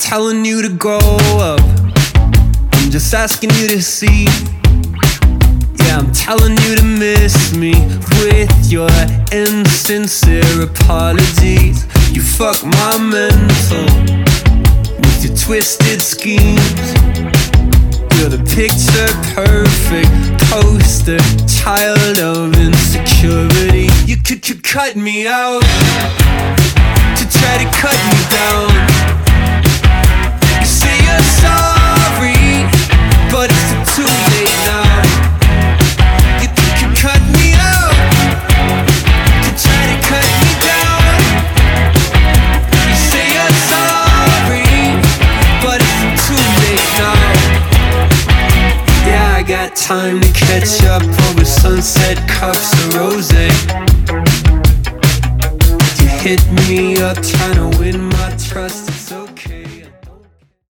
telling you to grow up. I'm just asking you to see. Yeah, I'm telling you to miss me with your insincere apologies. You fuck my mental with your twisted schemes. You're the picture perfect poster child of insecurity. You could cut me out to try to cut me down. You say you're sorry, but it's too late now. You could cut me out to try to cut me down. You say you're sorry, but it's too late now. Yeah, I got time to catch up over sunset cups of rosé. You hit me up trying to win my trust.